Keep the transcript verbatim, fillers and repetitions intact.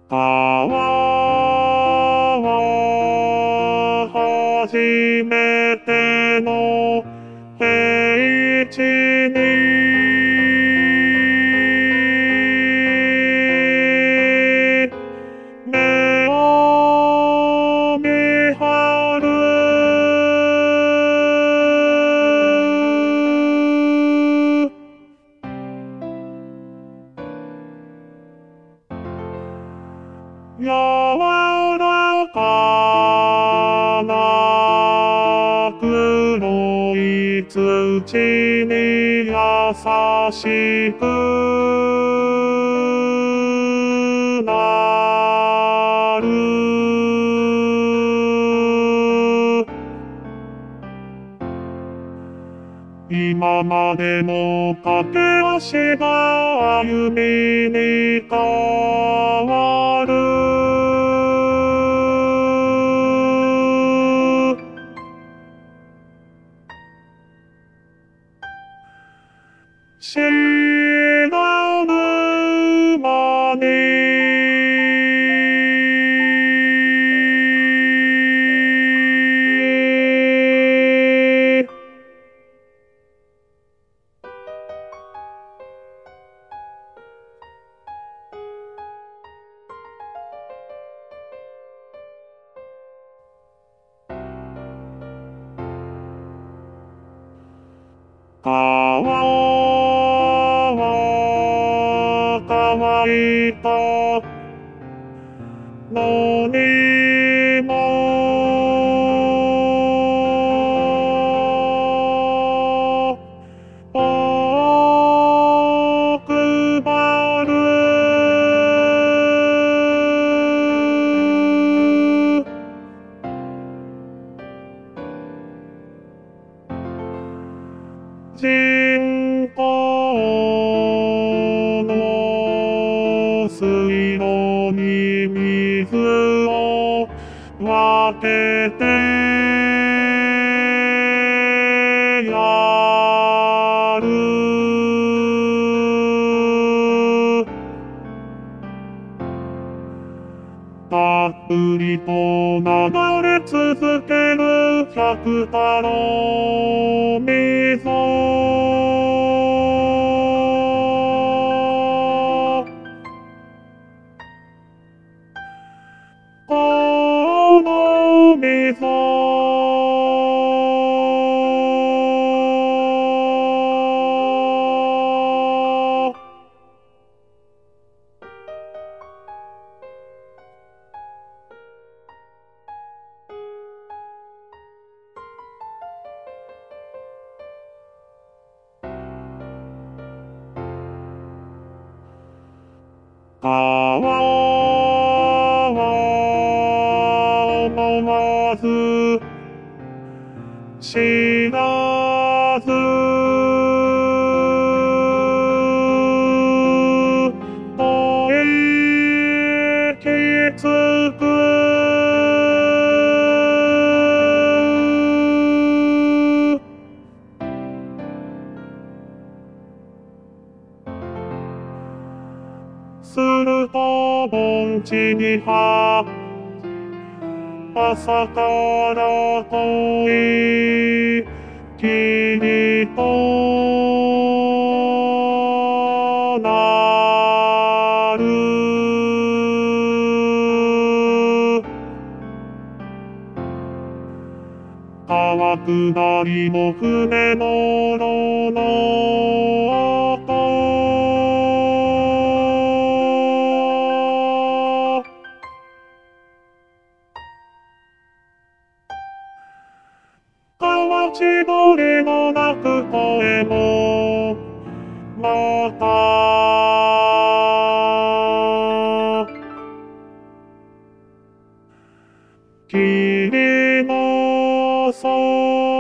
川は初めての平地に目を見張る柔らかな黒い土に優しくなる今までの駆け足が歩みに変わる知らぬ間に川は乾いたのにも奥ばる人工の水路に水を分けてやるたっぷりと流れ続ける百太郎溝この溝川は思わず知らずと息つくすると盆地には朝から遠い霧となる川下りの船のろの音川千鳥の鳴く声もまた霧の空